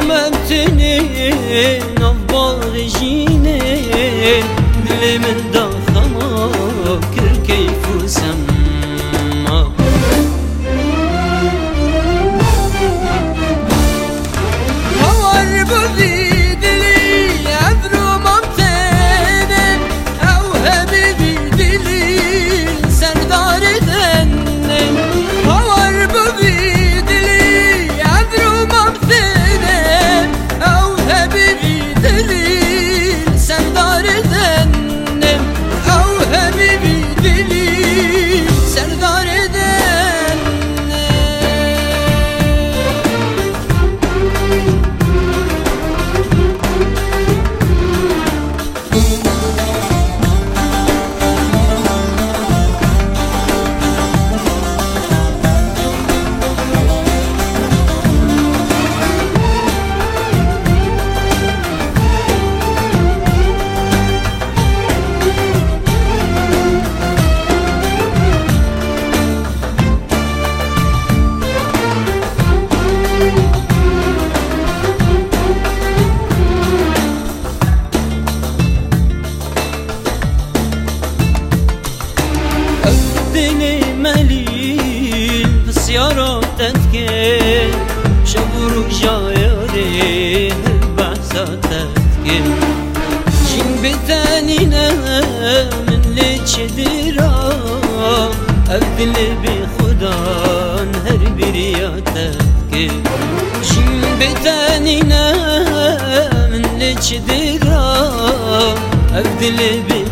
مبتني نباغ جيني دلي من داخما كر كيف سما هوار بذي دلي عذرو مبتني او هبيبي دلي سردار ذني هوار بذي دلي عذرو مبتني او هبيبي دلي سردار ذني او هبيبي دلي سردار ذني دلي مليل بسيارة تتكين شبروك جايري البعثة تتكين جين بتانينا من اللي تشديرا أبدلي بخدان هر بريا تتكين جين بتانينا من اللي تشديرا أبدلي